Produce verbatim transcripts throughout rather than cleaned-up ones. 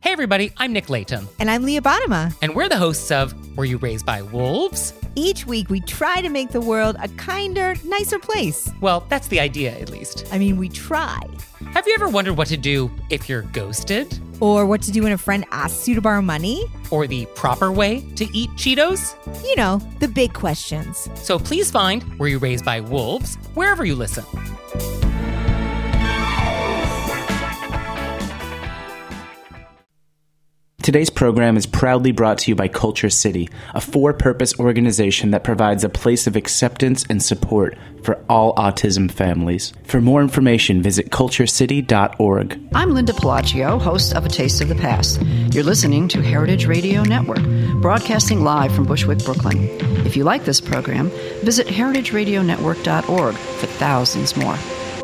Hey everybody, I'm Nick Layton. And I'm Leah Bottima. And we're the hosts of Were You Raised by Wolves? Each week we try to make the world a kinder, nicer place. Well, that's the idea, at least. I mean, we try. Have you ever wondered what to do if you're ghosted? Or what to do when a friend asks you to borrow money? Or the proper way to eat Cheetos? You know, the big questions. So please find Were You Raised by Wolves wherever you listen. Today's program is proudly brought to you by Culture City, a for-purpose organization that provides a place of acceptance and support for all autism families. For more information, visit culture city dot org. I'm Linda Pelaccio, host of A Taste of the Past. You're listening to Heritage Radio Network, broadcasting live from Bushwick, Brooklyn. If you like this program, visit heritage radio network dot org for thousands more.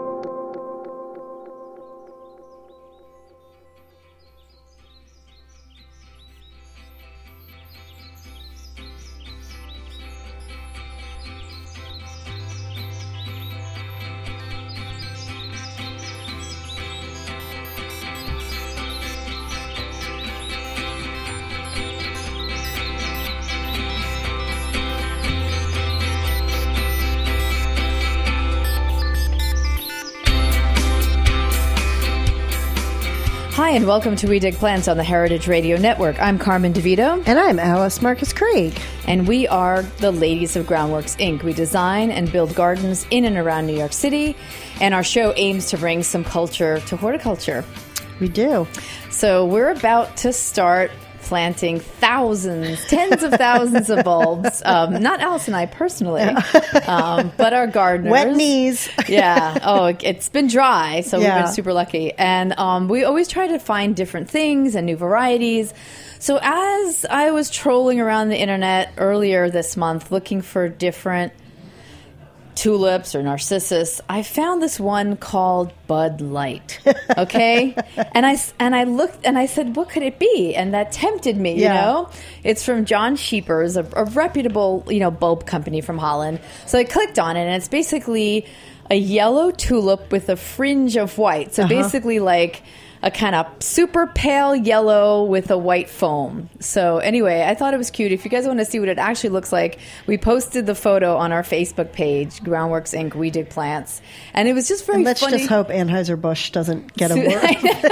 Hi, and welcome to We Dig Plants on the Heritage Radio Network. I'm Carmen DeVito. And I'm Alice Marcus Craig. And we are the Ladies of Groundworks, Incorporated. We design and build gardens in and around New York City, and our show aims to bring some culture to horticulture. We do. So we're about to start planting thousands, tens of thousands of bulbs. Um, not Alice and I personally, um, but our gardeners. Wet knees. Yeah. Oh, it's been dry, so yeah. we've been super lucky. And um, we always try to find different things and new varieties. So as I was trolling around the internet earlier this month looking for different tulips or narcissus, I found this one called Bud Light. Okay, and I and I looked and I said, "What could it be?" And that tempted me. Yeah. You know, it's from John Scheepers, a, a reputable you know bulb company from Holland. So I clicked on it, and it's basically a yellow tulip with a fringe of white. So uh-huh. basically, like a kind of super pale yellow with a white foam. So anyway, I thought it was cute. If you guys want to see what it actually looks like, we posted the photo on our Facebook page, Groundworks Incorporated. We Dig Plants. And it was just very and let's funny. just hope Anheuser-Busch doesn't get a word.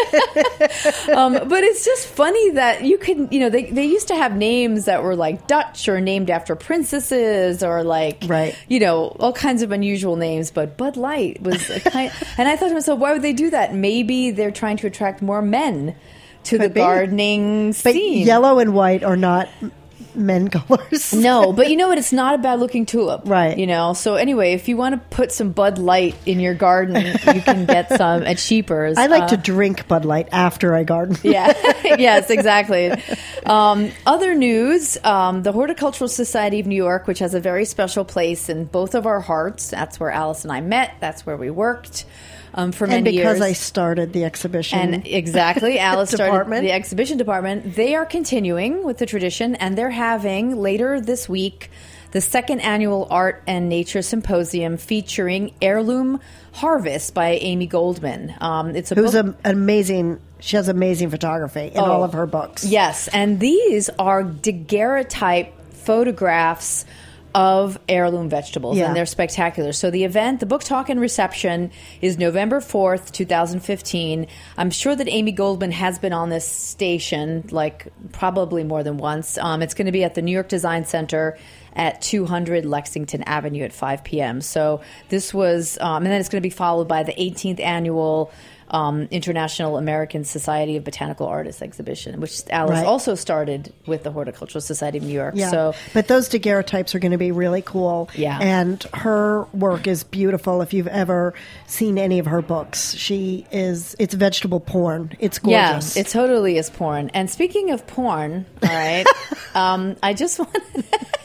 um, but it's just funny that you can, you know, they, they used to have names that were like Dutch or named after princesses or like, right. you know, all kinds of unusual names. But Bud Light was a kind and I thought to myself, why would they do that? Maybe they're trying to attract more men to Could the be. gardening But scene. Yellow and white are not men colors. No, but you know what? It's not a bad looking tulip. Right. You know, so anyway, if you want to put some Bud Light in your garden, you can get some at Scheepers. I like uh, to drink Bud Light after I garden. Yeah, yes, exactly. Um, other news, um, the Horticultural Society of New York, which has a very special place in both of our hearts. That's where Alice and I met. That's where we worked. Um, for many and because years. I started the exhibition. And exactly, Alice started department. the exhibition department. They are continuing with the tradition, and they're having later this week the second annual Art and Nature Symposium featuring Heirloom Harvest by Amy Goldman. Um, it's a Who's book- a, an amazing, she has amazing photography in Oh, all of her books. Yes, and these are daguerreotype photographs of heirloom vegetables, Yeah. and they're spectacular. So the event, the book talk and reception, is November fourth, twenty fifteen. I'm sure that Amy Goldman has been on this station, like probably more than once. Um, it's going to be at the New York Design Center at two hundred Lexington Avenue at five p.m. So this was, um, and then it's going to be followed by the eighteenth annual Um, International American Society of Botanical Artists exhibition, which Alice Right. also started with the Horticultural Society of New York. Yeah. So, but those daguerreotypes are going to be really cool. Yeah. And her work is beautiful. If you've ever seen any of her books, she is, it's vegetable porn. It's gorgeous. yeah, it totally is porn. And speaking of porn, all right, um, I just want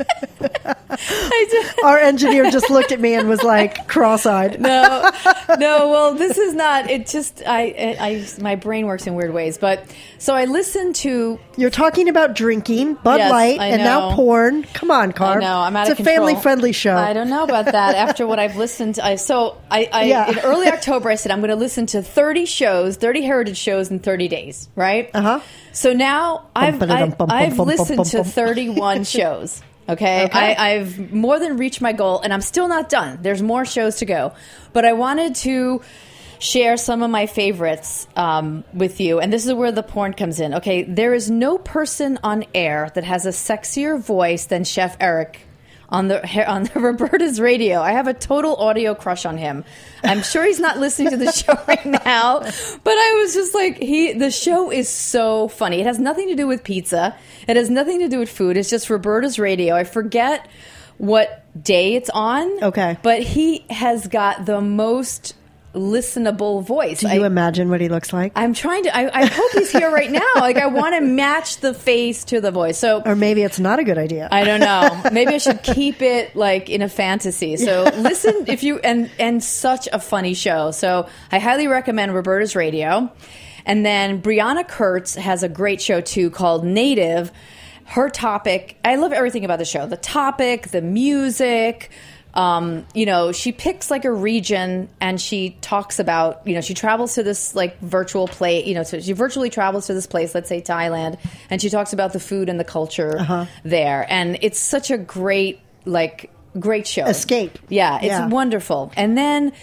I just, Our engineer just looked at me and was like cross-eyed. no, no. Well, this is not. It just I, I, I, my brain works in weird ways. But so I listened to. You're talking about drinking, Bud Yes, Light, I and now know. porn. Come on, Carb. I know I'm out it's of a control. family-friendly show. I don't know about that. After what I've listened, to, I so I, I Yeah. in early October I said I'm going to listen to thirty shows, thirty heritage shows in thirty days. Right. Uh huh. So now I've Bum, ba-da-dum, I've, bum, bum, I've bum, bum, listened bum, to bum. thirty-one shows. Okay, Okay. I, I've more than reached my goal, and I'm still not done. There's more shows to go, but I wanted to share some of my favorites um, with you, and this is where the porn comes in. Okay, there is no person on air that has a sexier voice than Chef Eric on the on the Roberta's radio. I have a total audio crush on him. I'm sure he's not listening to the show right now, but I was just like, he. The show is so funny. It has nothing to do with pizza. It has nothing to do with food. It's just Roberta's radio. I forget what day it's on. Okay. But he has got the most listenable voice. Do you I, imagine what he looks like? I'm trying to, I, I hope he's here right now. Like, I want to match the face to the voice. So, Or maybe it's not a good idea. I don't know. Maybe I should keep it like in a fantasy. So listen if you, and, and such a funny show. So I highly recommend Roberta's Radio. And then Brianna Kurtz has a great show too called Native. Her topic, I love everything about the show. The topic, the music, um, you know, she picks like a region and she talks about, you know, she travels to this like virtual place, you know, so she virtually travels to this place, let's say Thailand, and she talks about the food and the culture Uh-huh. there. And it's such a great, like, great show. Escape. Yeah, it's Yeah. wonderful. And then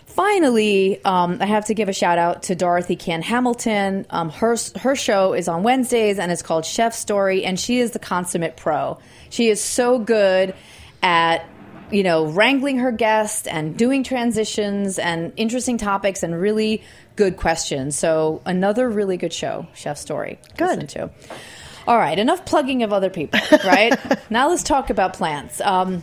finally, um, I have to give a shout out to Dorothy Cann Hamilton. Um, her her show is on Wednesdays and it's called Chef Story, and she is the consummate pro. She is so good at, you know, wrangling her guests and doing transitions and interesting topics and really good questions. So another really good show, Chef Story. to Good. listen to. All right, enough plugging of other people, right? Now let's talk about plants. Um,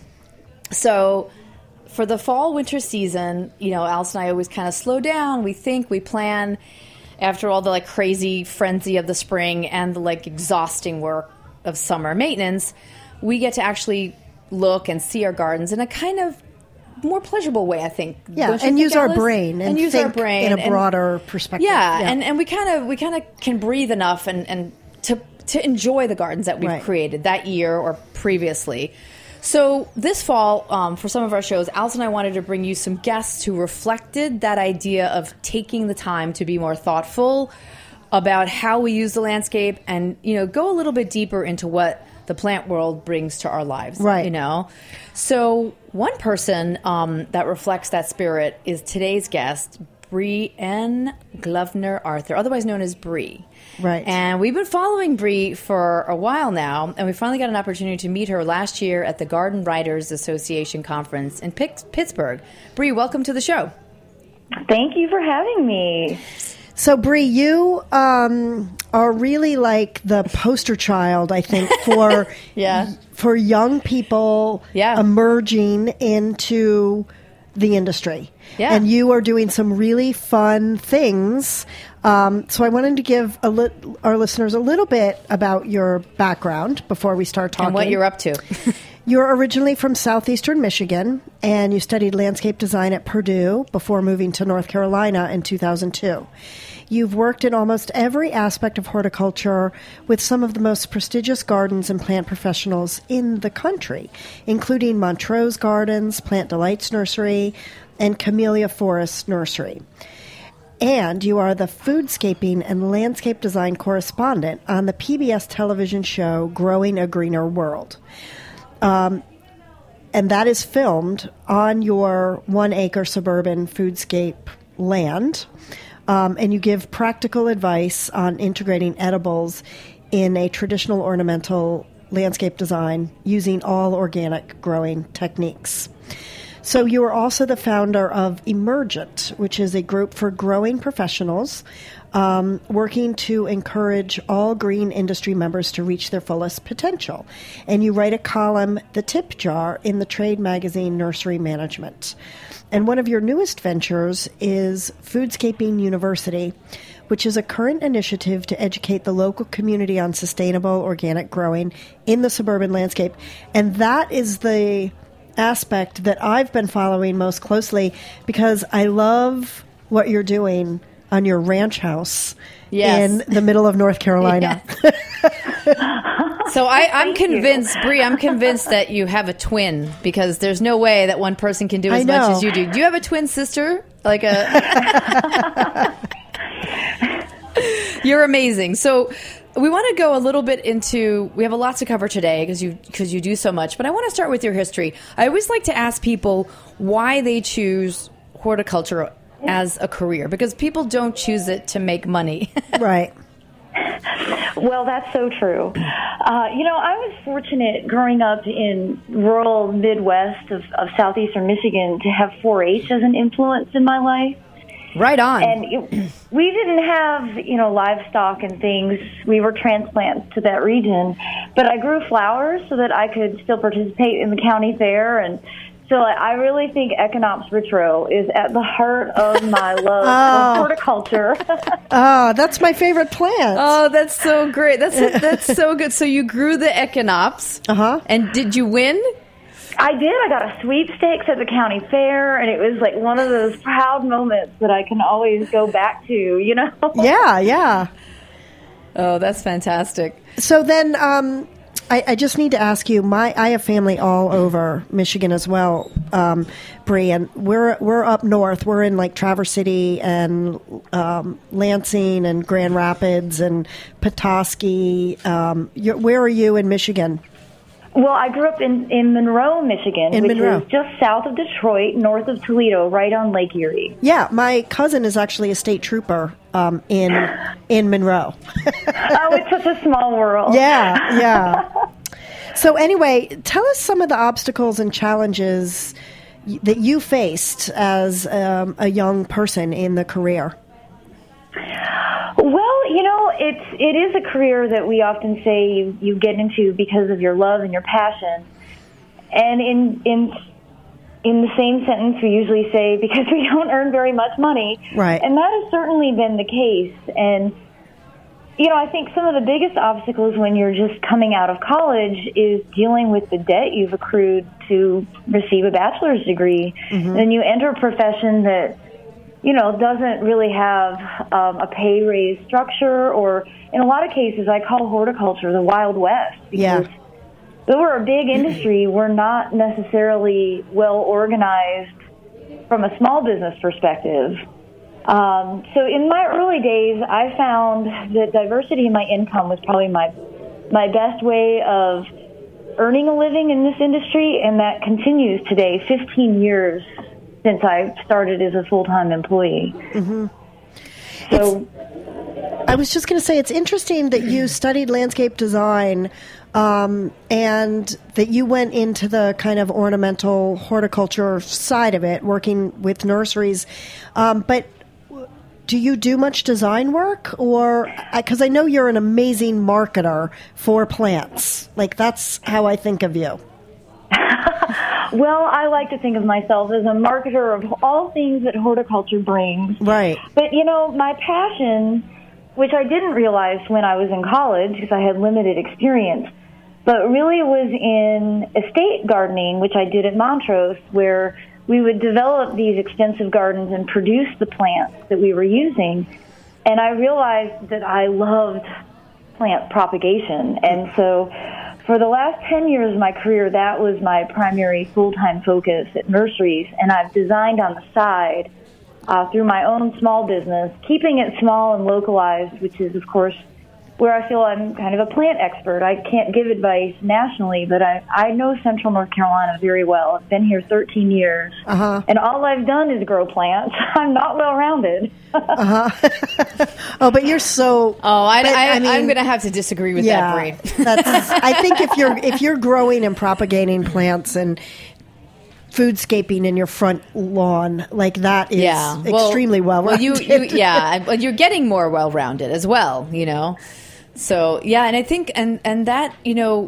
so for the fall winter season, you know, Alice and I always kind of slow down. We think, we plan after all the like crazy frenzy of the spring and the like exhausting work of summer maintenance. We get to actually look and see our gardens in a kind of more pleasurable way, I think. Yeah, Don't you and think, use our Alice? brain and, and use think our brain in a and- broader perspective. yeah, and, and we kind of we kind of can breathe enough and, and to to enjoy the gardens that we've Right. created that year or previously. So this fall, um, for some of our shows, Alice and I wanted to bring you some guests who reflected that idea of taking the time to be more thoughtful about how we use the landscape and, you know, go a little bit deeper into what the plant world brings to our lives. Right. You know? So one person um, that reflects that spirit is today's guest, Brienne Glovener Arthur, otherwise known as Bree. Right. And we've been following Bree for a while now, and we finally got an opportunity to meet her last year at the Garden Writers Association conference in Pitt- Pittsburgh. Bree, welcome to the show. Thank you for having me. So, Bree, you um, are really like the poster child, I think, for Yeah. for young people Yeah. emerging into the industry. Yeah. And you are doing some really fun things. Um, so I wanted to give a li- our listeners a little bit about your background before we start talking. And what you're up to. You're originally from southeastern Michigan, and you studied landscape design at Purdue before moving to North Carolina in two thousand two. You've worked in almost every aspect of horticulture with some of the most prestigious gardens and plant professionals in the country, including Montrose Gardens, Plant Delights Nursery, and Camellia Forest Nursery. And you are the foodscaping and landscape design correspondent on the P B S television show Growing a Greener World. Um, and that is filmed on your one-acre suburban foodscape land. Um, and you give practical advice on integrating edibles in a traditional ornamental landscape design using all organic growing techniques. So you are also the founder of Emergent, which is a group for growing professionals um, working to encourage all green industry members to reach their fullest potential. And you write a column, The Tip Jar, in the trade magazine Nursery Management. And one of your newest ventures is Foodscaping University, which is a current initiative to educate the local community on sustainable organic growing in the suburban landscape. And that is the aspect that I've been following most closely because I love what you're doing on your ranch house Yes. in the middle of North Carolina. So I, I'm convinced, Bree, I'm convinced that you have a twin because there's no way that one person can do I as much know. as you do. Do you have a twin sister? Like a. You're amazing. So we want to go a little bit into. We have a lot to cover today because you because you do so much. But I want to start with your history. I always like to ask people why they choose horticulture as a career because people don't choose it to make money. Right. Well, that's so true. Uh, you know, I was fortunate growing up in rural Midwest of, of southeastern Michigan to have four H as an influence in my life. Right on. And it, we didn't have, you know, livestock and things. We were transplants to that region. But I grew flowers so that I could still participate in the county fair. And so I really think Echinopsis retro is at the heart of my love Oh. of horticulture. Oh, that's my favorite plant. Oh, that's so great. That's that's so good. So you grew the Echinopsis. Uh-huh. And did you win? I did. I got a sweepstakes at the county fair, and it was like one of those proud moments that I can always go back to, you know? Yeah, yeah. Oh, that's fantastic. So then, um, I, I just need to ask you. My, I have family all over Michigan as well, um, Bree, and we're we're up north. We're in like Traverse City and um, Lansing and Grand Rapids and Petoskey. Um, you're, where are you in Michigan? Well, I grew up in, in Monroe, Michigan, In which Monroe. is just south of Detroit, north of Toledo, right on Lake Erie. Yeah, my cousin is actually a state trooper um, in in Monroe. Oh, it's such a small world. Yeah, yeah. So anyway, tell us some of the obstacles and challenges y- that you faced as um, a young person in the career. Well, you know, it's it is a career that we often say you, you get into because of your love and your passion. And in in in the same sentence, we usually say because we don't earn very much money. Right. And that has certainly been the case. And, you know, I think some of the biggest obstacles when you're just coming out of college is dealing with the debt you've accrued to receive a bachelor's degree. Mm-hmm. And you enter a profession that, you know, doesn't really have um, a pay raise structure, or in a lot of cases, I call horticulture the Wild West. Because Yeah. though we're a big industry, we're not necessarily well organized from a small business perspective. Um, so in my early days, I found that diversity in my income was probably my my best way of earning a living in this industry, and that continues today, fifteen years since I started as a full-time employee. Mm-hmm. So I was just going to say, it's interesting that you studied landscape design um, and that you went into the kind of ornamental horticulture side of it, working with nurseries. Um, but do you do much design work? Or, because I know you're an amazing marketer for plants. Like, that's how I think of you. Well, I like to think of myself as a marketer of all things that horticulture brings. Right. But, you know, my passion, which I didn't realize when I was in college because I had limited experience, but really was in estate gardening, which I did at Montrose, where we would develop these extensive gardens and produce the plants that we were using. And I realized that I loved plant propagation. And so for the last ten years of my career, that was my primary full-time focus at nurseries. And I've designed on the side uh, through my own small business, keeping it small and localized, which is, of course, where I feel I'm kind of a plant expert. I can't give advice nationally, but I, I know Central North Carolina very well. I've been here thirteen years, Uh-huh. and all I've done is grow plants. I'm not well-rounded. Uh-huh. Oh, but you're so... Oh, I, but, I, I mean, I'm going to have to disagree with yeah, that, Bree. that's, I think if you're if you're growing and propagating plants and foodscaping in your front lawn, like that is Yeah, well, extremely well well, you, rounded. you, yeah, well, you're getting more well-rounded as well, you know. So yeah, and I think and and that you know,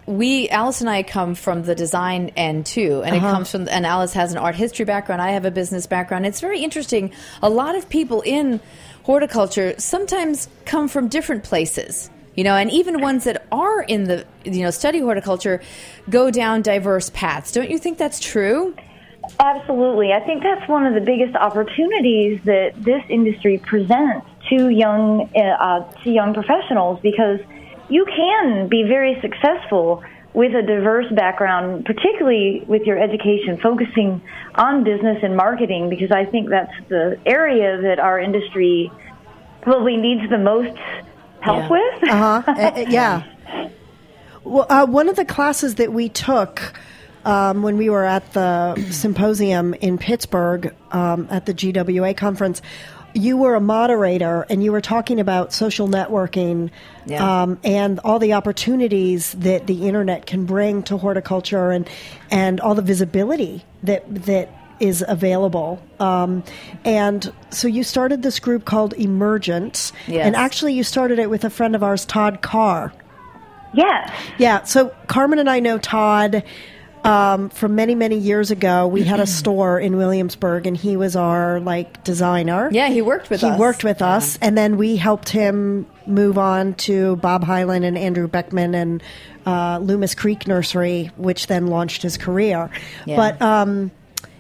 we, Alice and I, come from the design end too, and uh-huh. it comes from. And Alice has an art history background. I have a business background. It's very interesting. A lot of people in horticulture sometimes come from different places, you know, and even ones that are in the, you know, study horticulture go down diverse paths. Don't you think that's true? Absolutely. I think that's one of the biggest opportunities that this industry presents to young uh, to young professionals, because you can be very successful with a diverse background, particularly with your education, focusing on business and marketing, because I think that's the area that our industry probably needs the most help yeah. with. Uh-huh. uh, yeah. Well, uh, one of the classes that we took um, when we were at the symposium in Pittsburgh um, at the G W A conference, you were a moderator, and you were talking about social networking yeah. um, and all the opportunities that the internet can bring to horticulture, and and all the visibility that that is available. Um, and so you started this group called Emergent, yes. and actually you started it with a friend of ours, Todd Carr. Yes. Yeah. So Carmen and I know Todd Um, from many, many years ago. We had a store in Williamsburg, and he was our like designer. Yeah, he worked with he us. He worked with yeah. us, and then we helped him move on to Bob Hyland and Andrew Beckman and uh, Loomis Creek Nursery, which then launched his career. Yeah. But um,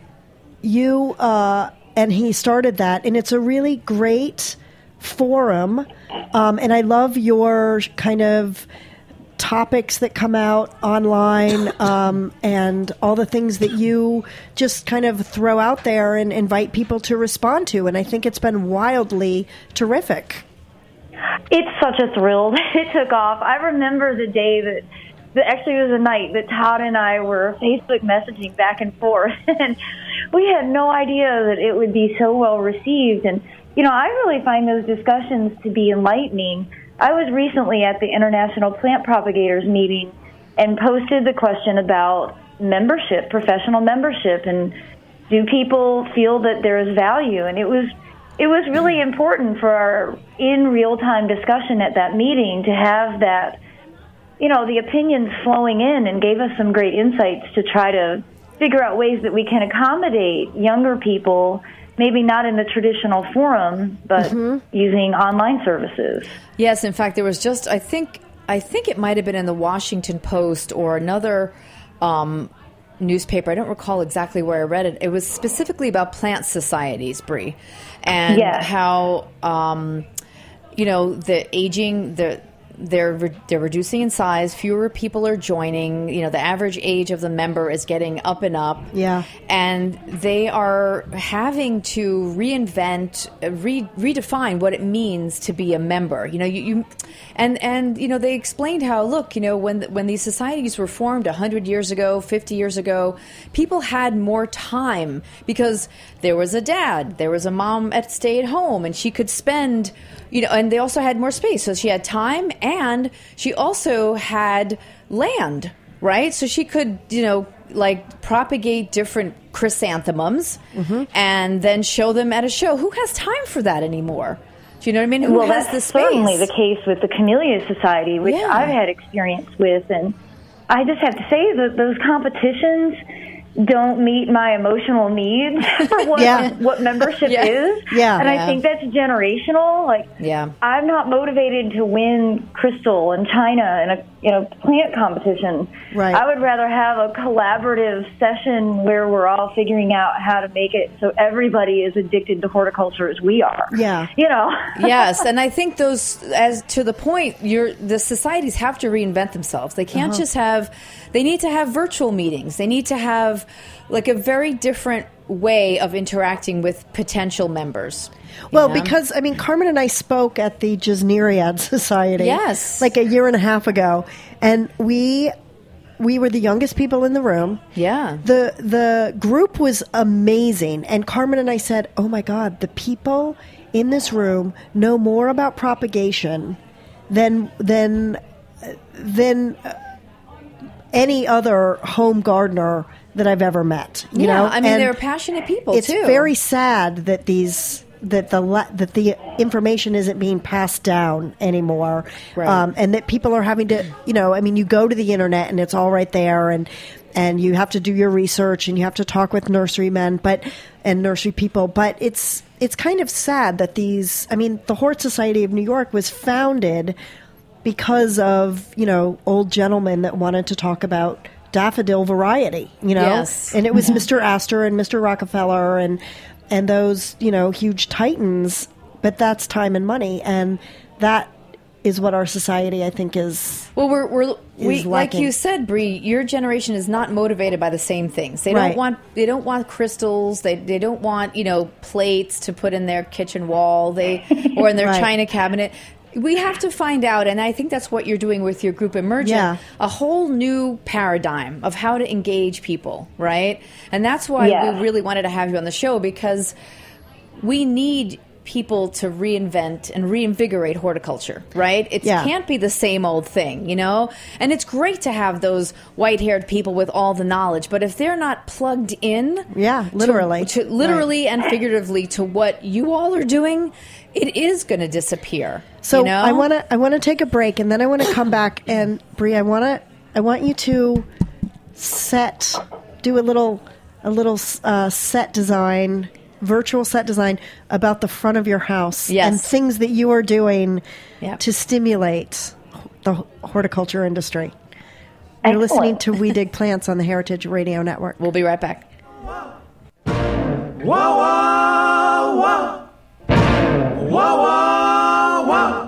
you uh, and he started that, and it's a really great forum, um, and I love your kind of topics that come out online um, and all the things that you just kind of throw out there and invite people to respond to. And I think it's been wildly terrific. It's such a thrill that it took off. I remember the day that, that actually it was a night that Todd and I were Facebook messaging back and forth, and we had no idea that it would be so well received. And, you know, I really find those discussions to be enlightening. I was recently at the International Plant Propagators meeting and posted the question about membership, professional membership, and do people feel that there is value? And it was it was really important for our in real-time discussion at that meeting to have that, you know, the opinions flowing in, and gave us some great insights to try to figure out ways that we can accommodate younger people, maybe not in the traditional forum, but mm-hmm. using online services. Yes, in fact, there was just, I think, I think it might have been in the Washington Post or another um, newspaper. I don't recall exactly where I read it. It was specifically about plant societies, Bree, and yes. how, um, you know, the aging, the They're re- they're reducing in size. Fewer people are joining. You know, the average age of the member is getting up and up. Yeah, and they are having to reinvent, re- redefine what it means to be a member. You know, you, you and and you know they explained how look, you know, when when these societies were formed a hundred years ago, fifty years ago, people had more time because there was a dad, there was a mom at stay at home, and she could spend. You know, and they also had more space. So she had time, and she also had land, right? So she could, you know, like propagate different chrysanthemums mm-hmm. and then show them at a show. Who has time for that anymore? Do you know what I mean? Who well, has that's the space? Certainly the case with the Camellia Society, which yeah. I've had experience with. And I just have to say that those competitions don't meet my emotional needs for what yeah. what membership yeah. is. Yeah. And yeah. I think that's generational. Like, yeah. I'm not motivated to win crystal and china in a you know plant competition. Right. I would rather have a collaborative session where we're all figuring out how to make it so everybody is addicted to horticulture as we are. Yeah. You know. Yes, and I think those, as to the point, you're, the societies have to reinvent themselves. They can't Uh-huh. just have, they need to have virtual meetings. They need to have like a very different way of interacting with potential members. Well, know? because, I mean, Carmen and I spoke at the Gesneriad Society. Yes. Like a year and a half ago. And we we were the youngest people in the room. Yeah. The the group was amazing. And Carmen and I said, oh, my God, the people in this room know more about propagation than than than any other home gardener that I've ever met. You yeah, know? I mean, and they're passionate people, it's too. It's very sad that these that the le- that the information isn't being passed down anymore, Right. um, and that people are having to, you know, I mean, you go to the internet and it's all right there, and and you have to do your research and you have to talk with nurserymen, but and nursery people, but it's it's kind of sad that these. I mean, the Hort Society of New York was founded because of, you know, old gentlemen that wanted to talk about daffodil variety, you know, Yes. and it was Mister Astor and Mister Rockefeller and and those, you know, huge titans. But that's time and money, and that is what our society, I think, is. Well, we're, we're we is like lacking. you said, Bree. Your generation is not motivated by the same things. They Right. don't want they don't want crystals. They they don't want, you know, plates to put in their kitchen wall. They or in their Right. china cabinet. We have to find out, and I think that's what you're doing with your group Emergent, Yeah. a whole new paradigm of how to engage people, right? And that's why Yeah. we really wanted to have you on the show, because we need people to reinvent and reinvigorate horticulture, right? It Yeah. can't be the same old thing, you know? And it's great to have those white-haired people with all the knowledge, but if they're not plugged in, Yeah, to- literally. to, literally and figuratively to what you all are doing, it is going to disappear. So you know? I want to I want to take a break, and then I want to come back, and Bree, I want to I want you to set do a little a little uh, set design, virtual set design about the front of your house Yes. and things that you are doing Yep. to stimulate the horticulture industry. You're listening Excellent. to We Dig Plants on the Heritage Radio Network. We'll be right back. Whoa, whoa, whoa. Whoa, whoa, whoa.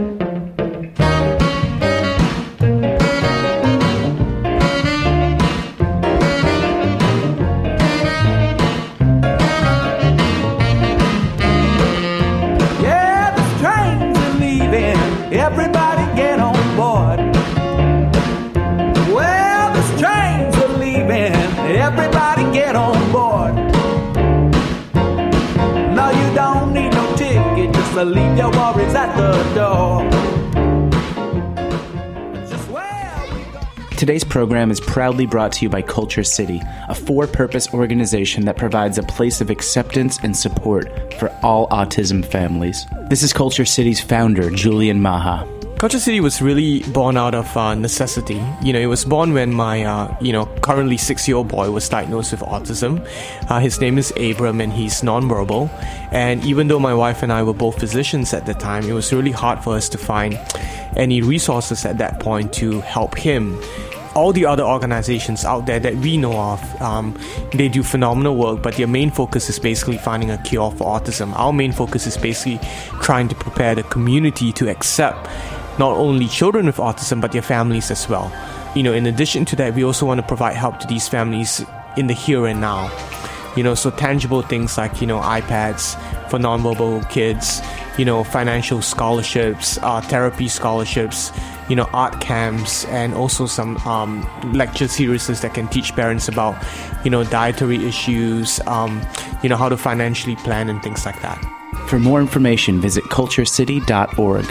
Yeah, the trains are leaving. Everybody get on board. Well, the trains are leaving. Everybody get on board. No, you don't need no ticket, just leave your worries at the door. Just where we go. Today's program is proudly brought to you by Culture City, a for-purpose organization that provides a place of acceptance and support for all autism families. This is Culture City's founder, Julian Maha. Culture City was really born out of uh, necessity. You know, it was born when my, uh, you know, currently six-year-old boy was diagnosed with autism. Uh, his name is Abram, and he's nonverbal. And even though my wife and I were both physicians at the time, it was really hard for us to find any resources at that point to help him. All the other organizations out there that we know of, um, they do phenomenal work, but their main focus is basically finding a cure for autism. Our main focus is basically trying to prepare the community to accept not only children with autism, but their families as well. You know, in addition to that, we also want to provide help to these families in the here and now. You know, so tangible things like, you know, iPads for nonverbal kids, you know, financial scholarships, uh, therapy scholarships, you know, art camps, and also some um, lecture series that can teach parents about, you know, dietary issues, um, you know, how to financially plan and things like that. For more information, visit culture city dot org.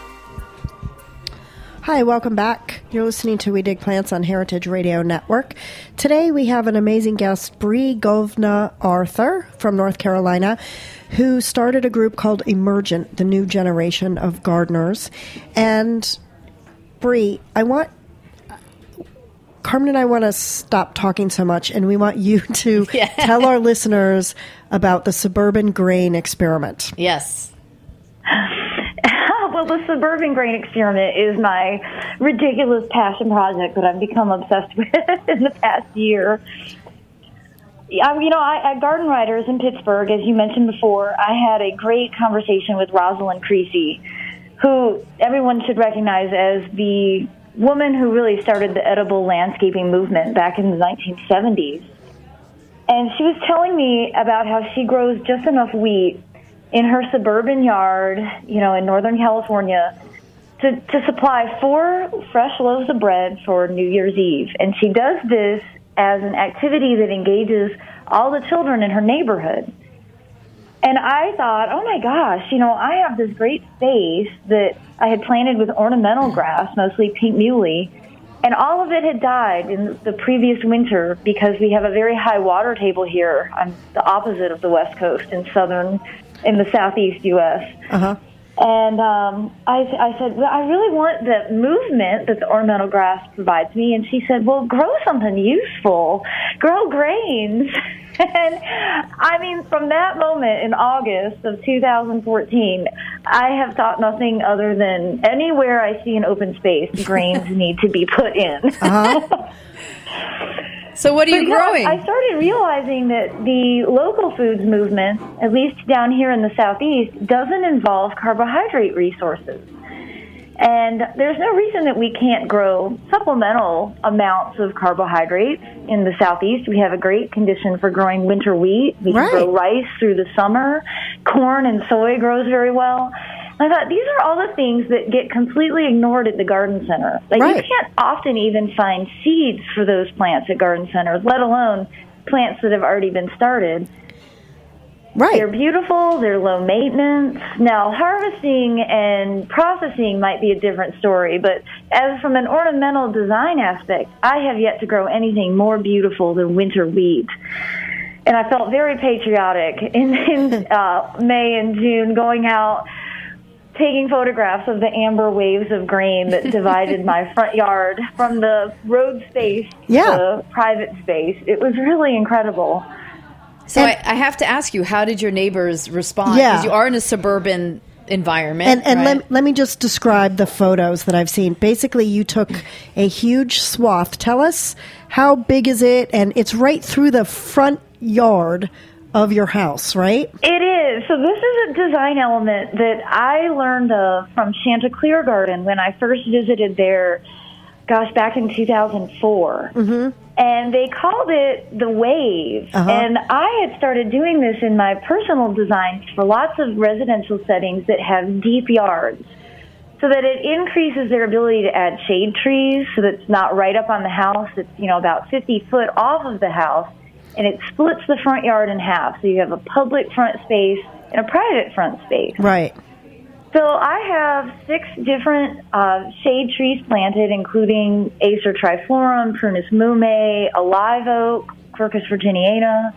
Hi, welcome back. You're listening to We Dig Plants on Heritage Radio Network. Today we have an amazing guest, Bree Govna Arthur from North Carolina, who started a group called Emergent, the new generation of gardeners. And Bree, I want Carmen and I want to stop talking so much, and we want you to Yeah. tell our listeners about the suburban grain experiment. Yes. Well, the suburban grain experiment is my ridiculous passion project that I've become obsessed with in the past year. I, you know, I, at Garden Writers in Pittsburgh, as you mentioned before, I had a great conversation with Rosalind Creasy, who everyone should recognize as the woman who really started the edible landscaping movement back in the nineteen seventies. And she was telling me about how she grows just enough wheat in her suburban yard, you know, in Northern California, to, to supply four fresh loaves of bread for New Year's Eve. And she does this as an activity that engages all the children in her neighborhood. And I thought, oh my gosh, you know, I have this great space that I had planted with ornamental grass, mostly pink muley, And all of it had died in the previous winter because we have a very high water table here. I'm the opposite of the West Coast in southern, in the southeast U S Uh-huh. And um, I, I said, well, I really want the movement that the ornamental grass provides me. And she said, well, grow something useful. Grow grains. And, I mean, from that moment in August of two thousand fourteen, I have thought nothing other than anywhere I see an open space, grains need to be put in. Uh-huh. So what are you But, growing? I started realizing that the local foods movement, at least down here in the southeast, doesn't involve carbohydrate resources. And there's no reason that we can't grow supplemental amounts of carbohydrates in the southeast. We have a great condition for growing winter wheat. We can Right. grow rice through the summer. Corn and soy grows very well. I thought these are all the things that get completely ignored at the garden center. Like Right. you can't often even find seeds for those plants at garden centers, let alone plants that have already been started. Right. They're beautiful, they're low maintenance. Now, harvesting and processing might be a different story, but as from an ornamental design aspect, I have yet to grow anything more beautiful than winter wheat. And I felt very patriotic in, in uh, May and June going out, taking photographs of the amber waves of grain that divided my front yard from the road space Yeah. to the private space. It was really incredible. So I, I have to ask you, how did your neighbors respond? Yeah. Because you are in a suburban environment. And, and right? let, let me just describe the photos that I've seen. Basically, you took a huge swath. Tell us, how big is it? And it's right through the front yard of your house, right? It is. So this is a design element that I learned of from Chanticleer Garden when I first visited there, gosh, back in two thousand four. Mm-hmm. And they called it the wave. Uh-huh. And I had started doing this in my personal designs for lots of residential settings that have deep yards, so that it increases their ability to add shade trees, so that it's not right up on the house. It's, you know, about fifty foot off of the house, and it splits the front yard in half. So you have a public front space and a private front space. Right. So I have six different uh, shade trees planted, including Acer triflorum, Prunus mume, a live oak, Quercus virginiana.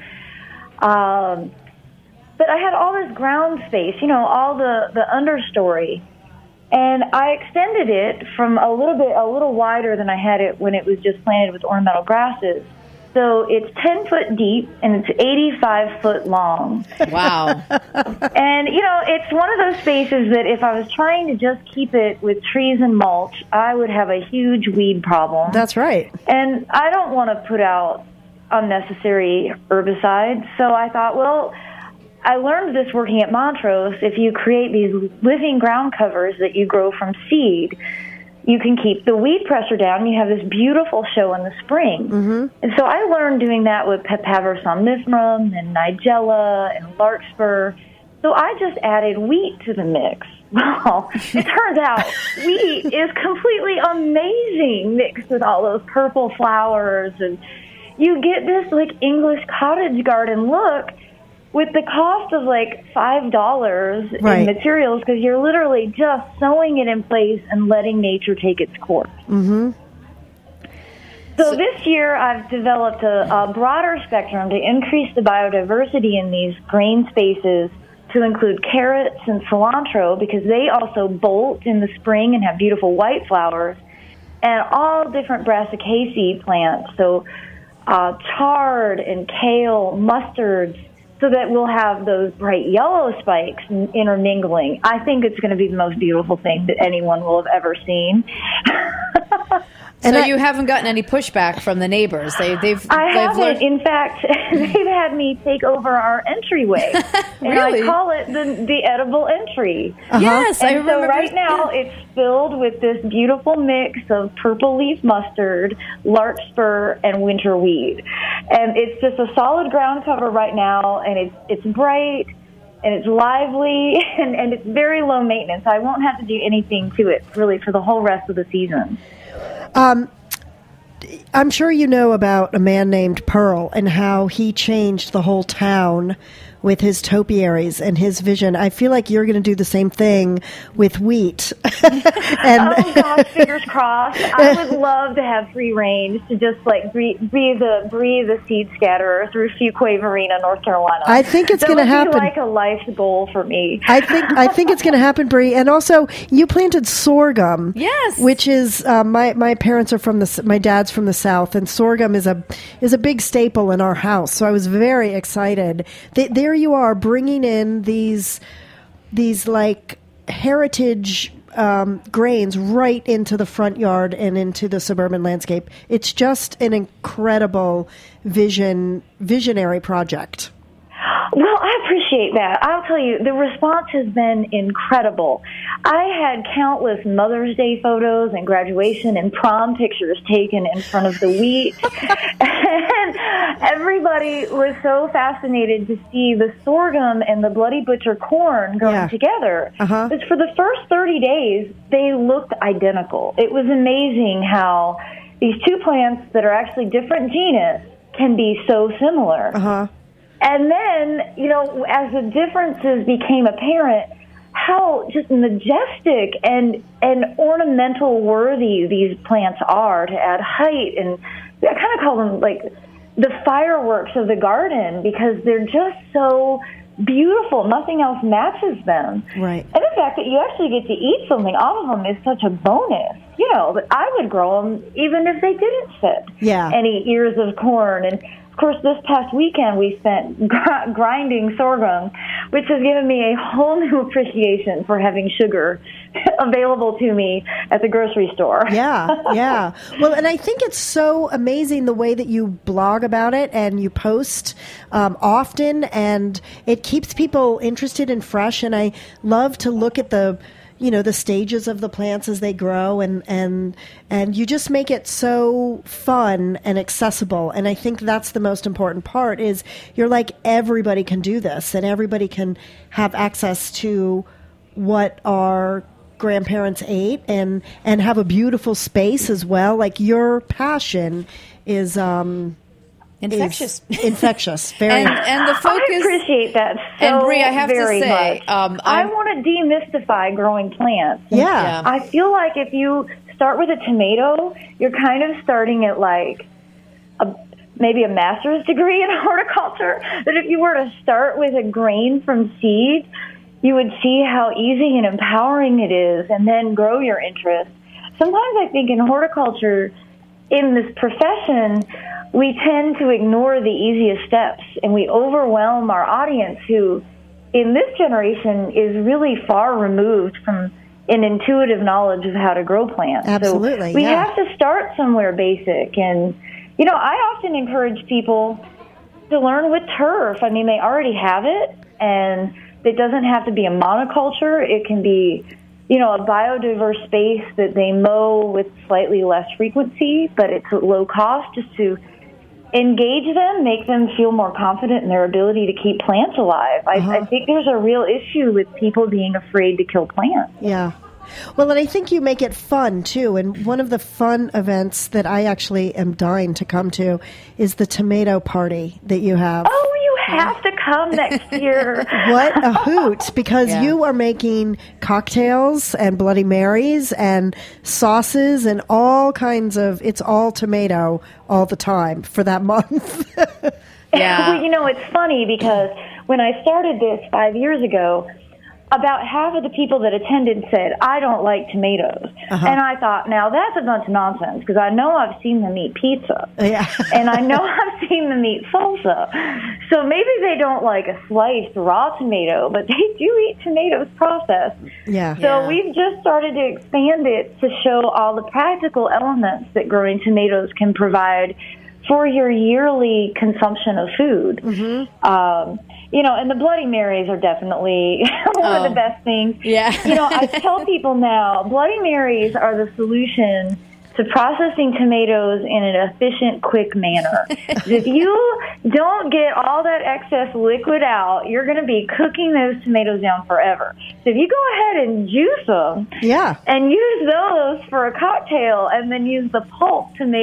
Um, but I had all this ground space, you know, all the, the understory. And I extended it from a little bit, a little wider than I had it when it was just planted with ornamental grasses. So it's ten foot deep and it's eighty-five foot long. Wow. And, you know, it's one of those spaces that if I was trying to just keep it with trees and mulch, I would have a huge weed problem. That's right. And I don't want to put out unnecessary herbicides. So I thought, well, I learned this working at Montrose. If you create these living ground covers that you grow from seed, you can keep the weed pressure down. You have this beautiful show in the spring. Mm-hmm. And so I learned doing that with Papaver somniferum and Nigella and Larkspur. So I just added wheat to the mix. Well, it turns out wheat is completely amazing mixed with all those purple flowers. And you get this, like, English cottage garden look with the cost of like five dollars Right. in materials, because you're literally just sewing it in place and letting nature take its course. Mm-hmm. So this year I've developed a, a broader spectrum to increase the biodiversity in these grain spaces to include carrots and cilantro, because they also bolt in the spring and have beautiful white flowers, and all different Brassicaceae plants, so uh, chard and kale, mustards, so that we'll have those bright yellow spikes intermingling. I think it's going to be the most beautiful thing that anyone will have ever seen. So I, you haven't gotten any pushback from the neighbors? They, they've. I they've haven't. learned- In fact, they've had me take over our entryway, and Really? I call it the the edible entry. Uh-huh. Yes, and I remember. So right now yeah. it's filled with this beautiful mix of purple leaf mustard, larkspur, and winter weed, and it's just a solid ground cover right now, and it's it's bright. And it's lively, and, and it's very low maintenance. I won't have to do anything to it, really, for the whole rest of the season. Um, I'm sure you know about a man named Pearl and how he changed the whole town with his topiaries and his vision. I feel like you're going to do the same thing with wheat. and oh gosh, fingers crossed. I would love to have free range to just like breathe, breathe the breathe the seed scatterer through Fuquay-Varina, North Carolina. I think it's going to happen. That would be like a life goal for me. I think I think it's going to happen, Bree. And also, you planted sorghum. Yes, which is uh, my my parents are from the my dad's from the South, and sorghum is a is a big staple in our house. So I was very excited. They, there you are, bringing in these these like heritage um, grains right into the front yard and into the suburban landscape. It's just an incredible vision visionary project. Well, I appreciate that. I'll tell you, the response has been incredible. I had countless Mother's Day photos and graduation and prom pictures taken in front of the wheat. And everybody was so fascinated to see the sorghum and the Bloody Butcher corn going yeah. together. Uh-huh. Because for the first thirty days, they looked identical. It was amazing how these two plants that are actually different genus can be so similar. Uh-huh. And then, you know, as the differences became apparent, how just majestic and and ornamental worthy these plants are to add height. And I kind of call them like the fireworks of the garden because they're just so beautiful. Nothing else matches them. Right. And the fact that you actually get to eat something off of them is such a bonus. You know, but I would grow them even if they didn't fit yeah. any ears of corn. And of course, this past weekend we spent gr- grinding sorghum, which has given me a whole new appreciation for having sugar available to me at the grocery store. Yeah, yeah. Well, and I think it's so amazing the way that you blog about it and you post um, often, and it keeps people interested and fresh. And I love to look at the you know, the stages of the plants as they grow, and, and and you just make it so fun and accessible. And I think that's the most important part is you're like, everybody can do this and everybody can have access to what our grandparents ate and, and have a beautiful space as well. Like your passion is... Um, Infectious, infectious, very. and, and the focus. I appreciate that so and Bree, I have very to say, much. Um, I want to demystify growing plants. Yeah. yeah, I feel like if you start with a tomato, you're kind of starting at like a maybe a master's degree in horticulture. That if you were to start with a grain from seed, you would see how easy and empowering it is, and then grow your interest. Sometimes I think in horticulture, in this profession, we tend to ignore the easiest steps, and we overwhelm our audience who, in this generation, is really far removed from an intuitive knowledge of how to grow plants. Absolutely, so we yeah. have to start somewhere basic. And, you know, I often encourage people to learn with turf. I mean, they already have it, and it doesn't have to be a monoculture. It can be, you know, a biodiverse space that they mow with slightly less frequency, but it's at low cost, just to engage them, make them feel more confident in their ability to keep plants alive. I, Uh-huh. I think there's a real issue with people being afraid to kill plants. Yeah. Well, and I think you make it fun, too. And one of the fun events that I actually am dying to come to is the tomato party that you have. Oh, you have to come next year. What a hoot, because Yeah. you are making cocktails and Bloody Marys and sauces and all kinds of, it's all tomato all the time for that month. Yeah. Well, you know, it's funny because when I started this five years ago, about half of the people that attended said, I don't like tomatoes. Uh-huh. And I thought, now that's a bunch of nonsense, because I know I've seen them eat pizza. Yeah. And I know I've seen them eat salsa. So maybe they don't like a sliced raw tomato, but they do eat tomatoes processed. Yeah. So Yeah. we've just started to expand it to show all the practical elements that growing tomatoes can provide for your yearly consumption of food. Mm-hmm. Um, you know, and the Bloody Marys are definitely one Oh. of the best things. Yeah. You know, I tell people now, Bloody Marys are the solution to processing tomatoes in an efficient, quick manner. If you don't get all that excess liquid out, you're going to be cooking those tomatoes down forever. So if you go ahead and juice them Yeah. and use those for a cocktail and then use the pulp to make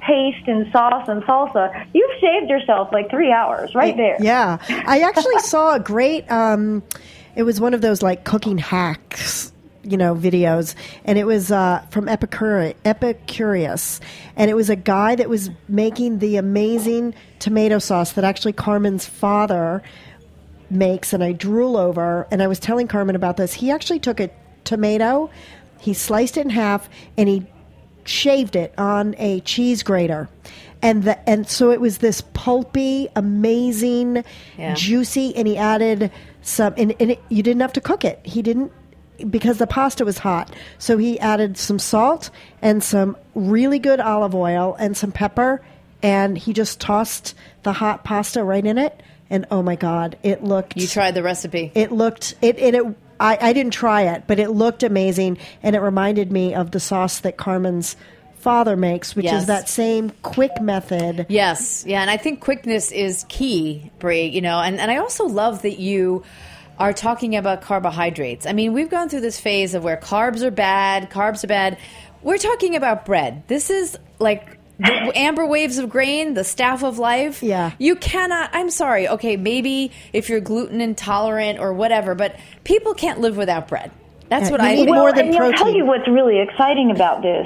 paste and sauce and salsa, you've saved yourself like three hours right there. Yeah. I actually saw a great, um, it was one of those like cooking hacks, you know, videos. And it was uh, from Epicur- Epicurious. And it was a guy that was making the amazing tomato sauce that actually Carmen's father makes, and I drool over. And I was telling Carmen about this. He actually took a tomato, he sliced it in half, and he shaved it on a cheese grater. And the, and so it was this pulpy, amazing, Yeah. juicy, and he added some, and, and it, you didn't have to cook it. He didn't, because the pasta was hot. So he added some salt and some really good olive oil and some pepper, and he just tossed the hot pasta right in it. And oh my God, it looked... You tried the recipe. It looked... It, it, it I, I didn't try it, but it looked amazing, and it reminded me of the sauce that Carmen's father makes, which Yes. is that same quick method. Yes, yeah, and I think quickness is key, Brie, you know, and, and I also love that you are talking about carbohydrates. I mean, we've gone through this phase of where carbs are bad, carbs are bad. We're talking about bread. This is like the amber waves of grain, the staff of life. Yeah. You cannot, I'm sorry, okay, maybe if you're gluten intolerant or whatever, but people can't live without bread. That's Yeah, what you I need Well, more than and I'll tell protein. you what's really exciting about this.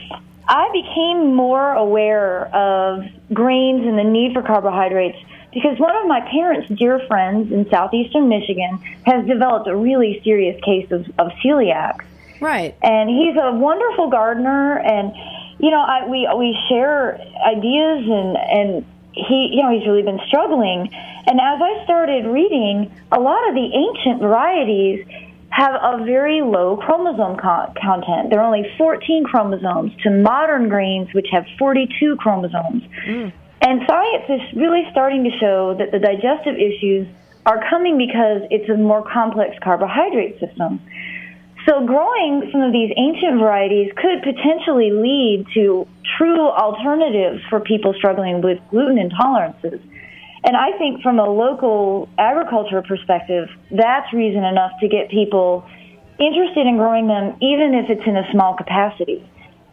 I became more aware of grains and the need for carbohydrates because one of my parents' dear friends in southeastern Michigan has developed a really serious case of, of celiac. Right. And he's a wonderful gardener, and you know, I, we we share ideas, and and he, you know, he's really been struggling. And as I started reading, a lot of the ancient varieties have a very low chromosome co- content. There are only fourteen chromosomes to modern grains, which have forty-two chromosomes. Mm. And science is really starting to show that the digestive issues are coming because it's a more complex carbohydrate system. So growing some of these ancient varieties could potentially lead to true alternatives for people struggling with gluten intolerances. And I think from a local agriculture perspective, that's reason enough to get people interested in growing them, even if it's in a small capacity.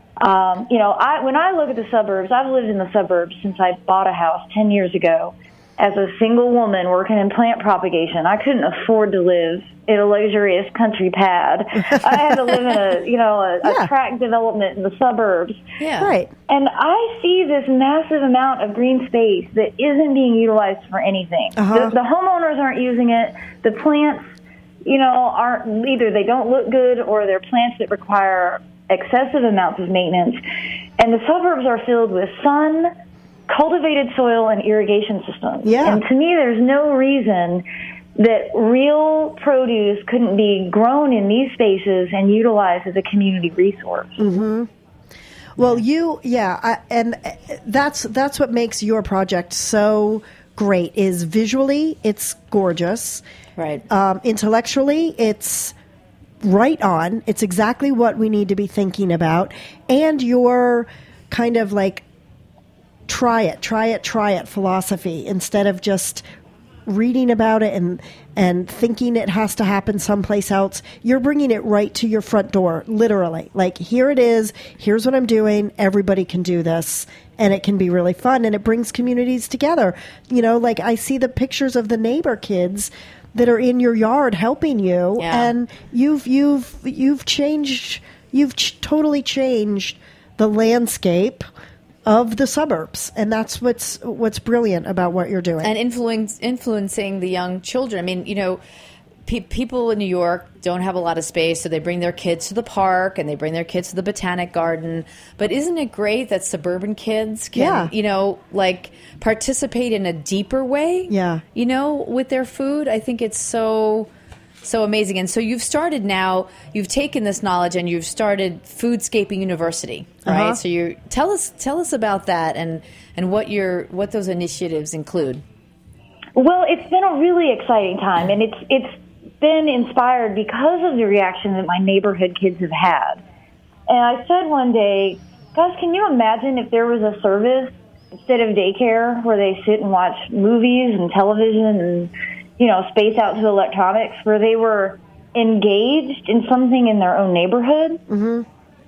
Um, you know, I, when I look at the suburbs, I've lived in the suburbs since I bought a house ten years ago. As a single woman working in plant propagation, I couldn't afford to live in a luxurious country pad. I had to live in a, you know, a, Yeah. a tract development in the suburbs. Yeah. Right. And I see this massive amount of green space that isn't being utilized for anything. Uh-huh. The, the homeowners aren't using it. The plants, you know, aren't either they don't look good or they're plants that require excessive amounts of maintenance. And the suburbs are filled with sun, cultivated soil, and irrigation systems. Yeah. And to me, there's no reason that real produce couldn't be grown in these spaces and utilized as a community resource. Mm-hmm. Well, you, yeah, I, and that's that's what makes your project so great. Is visually, it's gorgeous. Right. Um, intellectually, it's right on. It's exactly what we need to be thinking about. And your kind of like try it, try it, try it philosophy instead of just reading about it and and thinking it has to happen someplace else. You're bringing it right to your front door, literally. Like, here it is. Here's what I'm doing. Everybody can do this, and it can be really fun, and it brings communities together. You know, like I see the pictures of the neighbor kids that are in your yard helping you, Yeah. and you've you've you've changed. You've ch- totally changed the landscape of the suburbs, and that's what's what's brilliant about what you're doing. And influence, influencing the young children. I mean, you know, pe- people in New York don't have a lot of space, so they bring their kids to the park and they bring their kids to the botanic garden. But isn't it great that suburban kids can, Yeah. you know, like participate in a deeper way? Yeah. You know, with their food. I think it's so... So amazing. And so you've started now, you've taken this knowledge and you've started Foodscaping University, right? Uh-huh. So you tell us tell us about that and, and what your what those initiatives include. Well, it's been a really exciting time, and it's it's been inspired because of the reaction that my neighborhood kids have had. And I said one day, guys, can you imagine if there was a service instead of daycare where they sit and watch movies and television and, you know, space out to electronics, where they were engaged in something in their own neighborhood? Mm-hmm.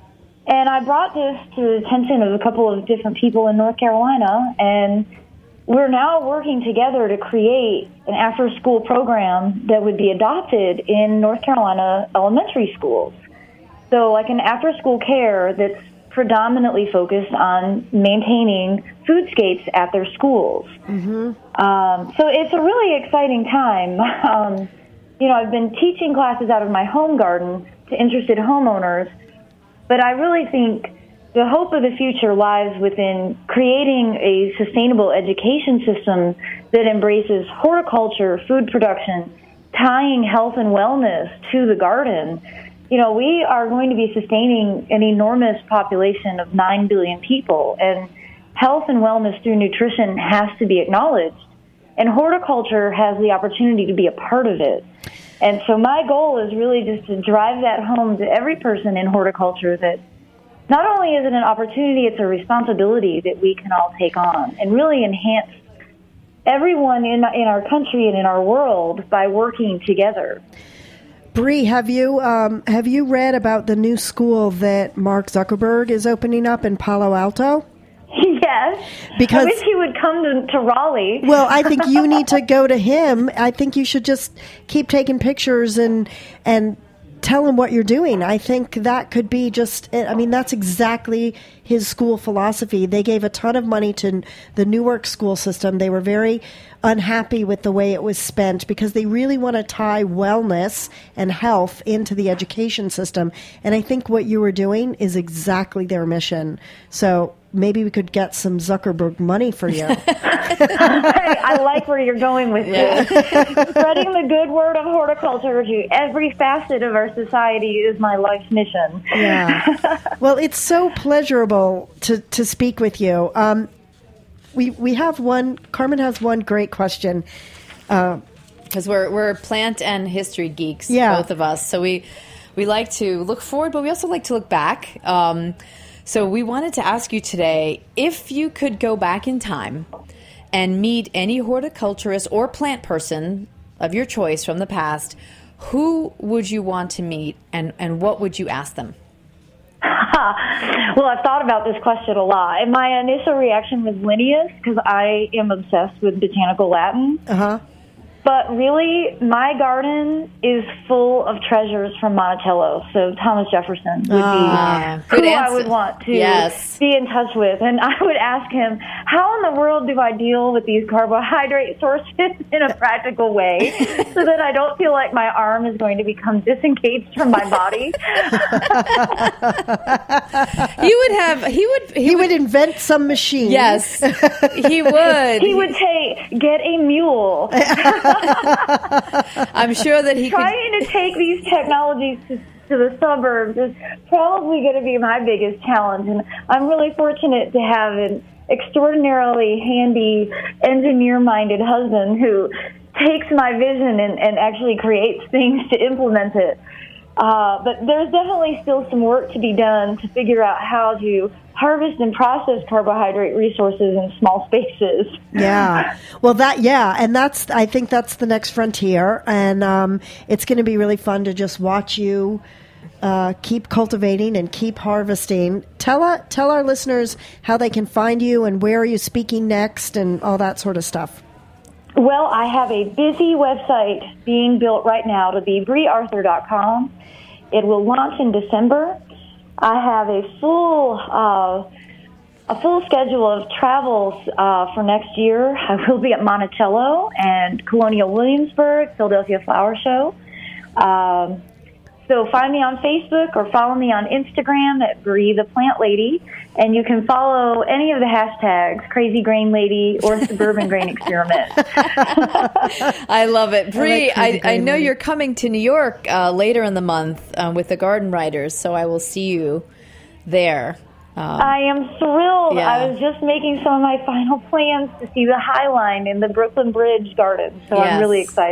And I brought this to the attention of a couple of different people in North Carolina, and we're now working together to create an after-school program that would be adopted in North Carolina elementary schools. So like an after-school care that's predominantly focused on maintaining foodscapes at their schools. Mm-hmm. Um, so it's a really exciting time. Um, you know, I've been teaching classes out of my home garden to interested homeowners, but I really think the hope of the future lies within creating a sustainable education system that embraces horticulture, food production, tying health and wellness to the garden. You know, we are going to be sustaining an enormous population of nine billion people, and health and wellness through nutrition has to be acknowledged. And horticulture has the opportunity to be a part of it. And so my goal is really just to drive that home to every person in horticulture that not only is it an opportunity, it's a responsibility that we can all take on and really enhance everyone in in our country and in our world by working together. Bree, have you um, have you read about the new school that Mark Zuckerberg is opening up in Palo Alto? Yes. Because, I wish he would come to, to Raleigh. Well, I think you need to go to him. I think you should just keep taking pictures and and tell him what you're doing. I think that could be just, I mean, that's exactly his school philosophy. They gave a ton of money to the Newark school system. They were very unhappy with the way it was spent because they really want to tie wellness and health into the education system. And I think what you were doing is exactly their mission. So maybe we could get some Zuckerberg money for you. I, I like where you're going with yeah. this. Spreading the good word of horticulture to every facet of our society is my life's mission. Yeah. Well, it's so pleasurable to, to speak with you. Um, we we have one, Carmen has one great question. Because uh, we're, we're plant and history geeks, yeah. both of us. So we, we like to look forward, but we also like to look back. Um, so we wanted to ask you today, if you could go back in time and meet any horticulturist or plant person of your choice from the past, who would you want to meet, and, and what would you ask them? Well, I've thought about this question a lot, and my initial reaction was Linnaeus, because I am obsessed with botanical Latin. Uh-huh. But really, my garden is full of treasures from Monticello. So Thomas Jefferson would be ah, who good I would want to yes. be in touch with. And I would ask him, how in the world do I deal with these carbohydrate sources in a practical way so that I don't feel like my arm is going to become disengaged from my body? He would have, he would, he, he would, would invent some machine. Yes, he would. He would say, get a mule. I'm sure that he trying could... to take these technologies to, to the suburbs is probably going to be my biggest challenge, and I'm really fortunate to have an extraordinarily handy engineer-minded husband who takes my vision and, and actually creates things to implement it. Uh, but there's definitely still some work to be done to figure out how to harvest and process carbohydrate resources in small spaces. Yeah. Well, that, yeah. And that's, I think that's the next frontier. And um, it's going to be really fun to just watch you uh, keep cultivating and keep harvesting. Tell, uh, tell our listeners how they can find you and where are you speaking next and all that sort of stuff. Well, I have a busy website being built right now to be bree arthur dot com. It will launch in December. I have a full uh, a full schedule of travels uh, for next year. I will be at Monticello and Colonial Williamsburg, Philadelphia Flower Show. Um, so find me on Facebook or follow me on Instagram at Bree the Plant Lady, and you can follow any of the hashtags, Crazy Grain Lady or Suburban Grain Experiment. I love it. Bree, I, like I, I know lady. You're coming to New York uh, later in the month um, with the Garden Writers, so I will see you there. Um, I am thrilled. Yeah. I was just making some of my final plans to see the High Line in the Brooklyn Bridge Garden, so yes. I'm really excited.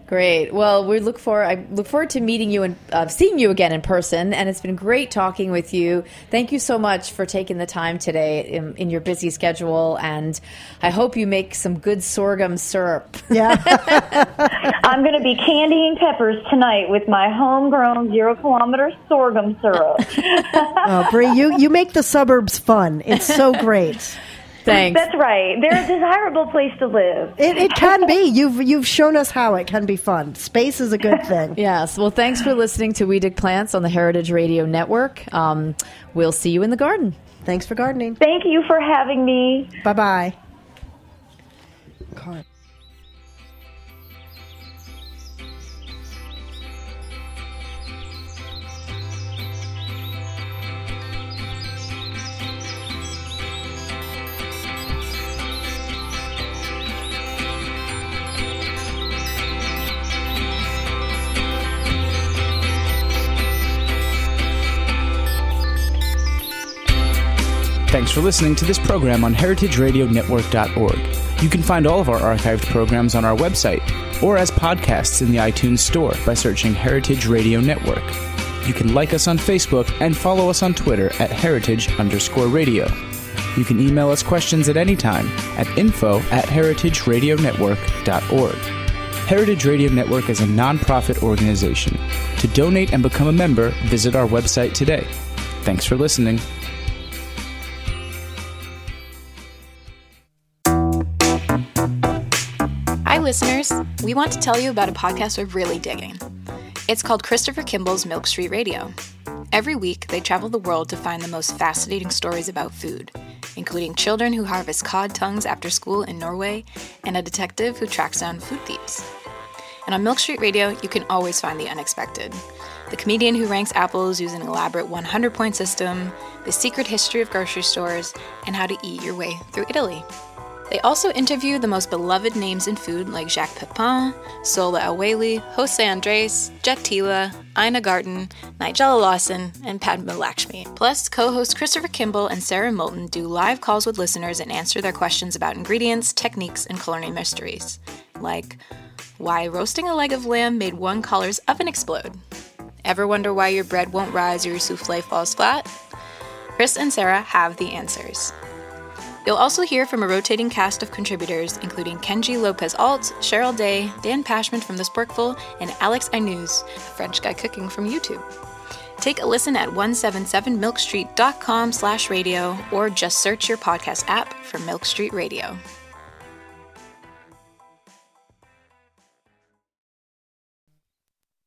Great. Well, we look for I look forward to meeting you and uh, seeing you again in person. And it's been great talking with you. Thank you so much for taking the time today in, in your busy schedule. And I hope you make some good sorghum syrup. Yeah. I'm going to be candying peppers tonight with my homegrown zero kilometer sorghum syrup. Oh, Bree, you you make the suburbs fun. It's so great. Thanks. That's right. They're a desirable place to live. It, it can be. You've you've shown us how it can be fun. Space is a good thing. Yes. Well, thanks for listening to We Dig Plants on the Heritage Radio Network. Um, we'll see you in the garden. Thanks for gardening. Thank you for having me. Bye-bye. Thanks for listening to this program on heritage radio network dot org. You can find all of our archived programs on our website or as podcasts in the iTunes Store by searching Heritage Radio Network. You can like us on Facebook and follow us on Twitter at heritage underscore radio. You can email us questions at any time at info at heritage radio network dot org. Heritage Radio Network is a nonprofit organization. To donate and become a member, visit our website today. Thanks for listening. Hi, listeners. We want to tell you about a podcast we're really digging. It's called Christopher Kimball's Milk Street Radio. Every week, they travel the world to find the most fascinating stories about food, including children who harvest cod tongues after school in Norway and a detective who tracks down food thieves. And on Milk Street Radio, you can always find the unexpected. The comedian who ranks apples using an elaborate one hundred point system, the secret history of grocery stores, and how to eat your way through Italy. They also interview the most beloved names in food like Jacques Pepin, Sola El-Waylly, Jose Andres, Jet Tila, Ina Garten, Nigella Lawson, and Padma Lakshmi. Plus, co-hosts Christopher Kimball and Sarah Moulton do live calls with listeners and answer their questions about ingredients, techniques, and culinary mysteries. Like, why roasting a leg of lamb made one caller's oven explode? Ever wonder why your bread won't rise or your souffle falls flat? Chris and Sarah have the answers. You'll also hear from a rotating cast of contributors, including Kenji Lopez-Alt, Cheryl Day, Dan Pashman from The Sporkful, and Alex Ainuz, a French guy cooking from YouTube. Take a listen at one seventy-seven milk street dot com slash radio or just search your podcast app for Milk Street Radio.